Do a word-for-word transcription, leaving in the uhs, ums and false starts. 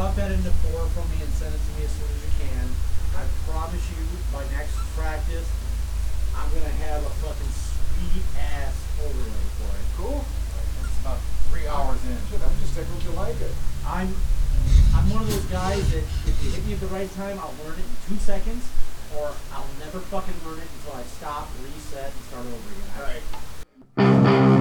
cut that into four for me and send it to me as soon as you can. I promise you, by next practice, I'm gonna have a fucking sweet ass overlay for it. Cool. It's about three hours in. Shit, I'm just thinking you like it. I'm I'm one of those guys that if you hit me at the right time, I'll learn it in two seconds, or I'll never fucking learn it until I stop, reset, and start over again. All right.